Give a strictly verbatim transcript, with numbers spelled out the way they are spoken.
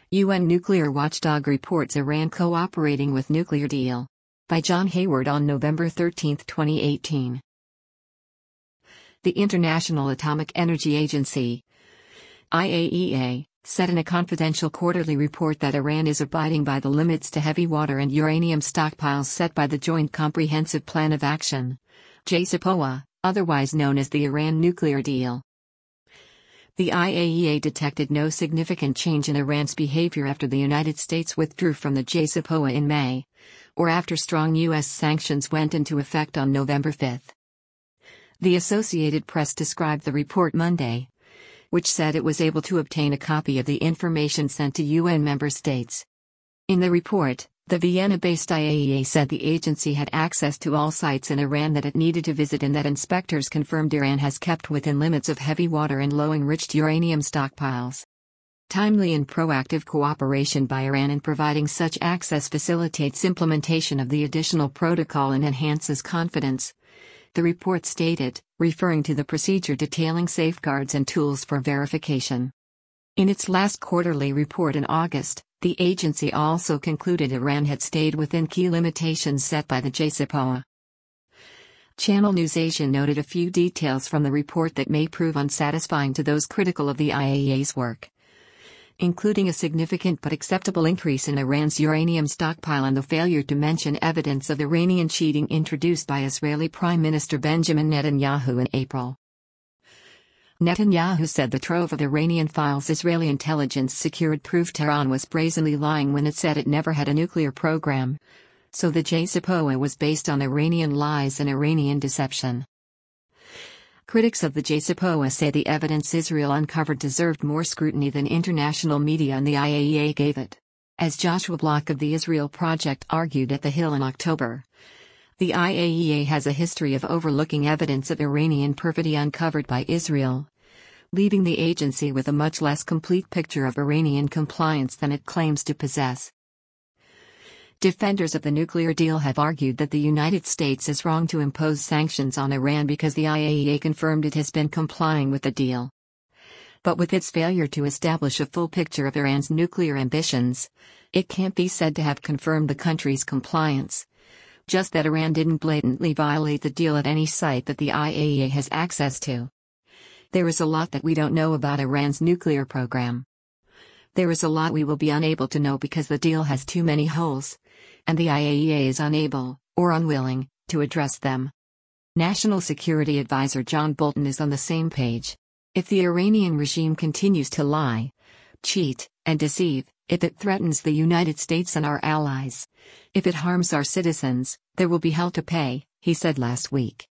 U N nuclear watchdog reports Iran cooperating with nuclear deal. By John Hayward on November thirteenth, twenty eighteen. The International Atomic Energy Agency, I A E A, said in a confidential quarterly report that Iran is abiding by the limits to heavy water and uranium stockpiles set by the Joint Comprehensive Plan of Action, J C P O A, otherwise known as the Iran nuclear deal. The I A E A detected no significant change in Iran's behavior after the United States withdrew from the J C P O A in May, or after strong U S sanctions went into effect on November fifth. The Associated Press described the report Monday, which said it was able to obtain a copy of the information sent to U N member states. In the report, the Vienna-based I A E A said the agency had access to all sites in Iran that it needed to visit and that inspectors confirmed Iran has kept within limits of heavy water and low-enriched uranium stockpiles. Timely and proactive cooperation by Iran in providing such access facilitates implementation of the additional protocol and enhances confidence, the report stated, referring to the procedure detailing safeguards and tools for verification. In its last quarterly report in August, the agency also concluded Iran had stayed within key limitations set by the J C P O A. Channel News Asia noted a few details from the report that may prove unsatisfying to those critical of the I A E A's work, including a significant but acceptable increase in Iran's uranium stockpile and the failure to mention evidence of Iranian cheating introduced by Israeli Prime Minister Benjamin Netanyahu in April. Netanyahu said the trove of Iranian files Israeli intelligence secured proved Tehran was brazenly lying when it said it never had a nuclear program, so the J C P O A was based on Iranian lies and Iranian deception. Critics of the J C P O A say the evidence Israel uncovered deserved more scrutiny than international media and the I A E A gave it. As Joshua Block of the Israel Project argued at The Hill in October, the I A E A has a history of overlooking evidence of Iranian perfidy uncovered by Israel, leaving the agency with a much less complete picture of Iranian compliance than it claims to possess. Defenders of the nuclear deal have argued that the United States is wrong to impose sanctions on Iran because the I A E A confirmed it has been complying with the deal. But with its failure to establish a full picture of Iran's nuclear ambitions, it can't be said to have confirmed the country's compliance. Just that Iran didn't blatantly violate the deal at any site that the I A E A has access to. There is a lot that we don't know about Iran's nuclear program. There is a lot we will be unable to know because the deal has too many holes, and the I A E A is unable, or unwilling, to address them. National Security Advisor John Bolton is on the same page. If the Iranian regime continues to lie, cheat, and deceive, if it threatens the United States and our allies, if it harms our citizens, there will be hell to pay, he said last week.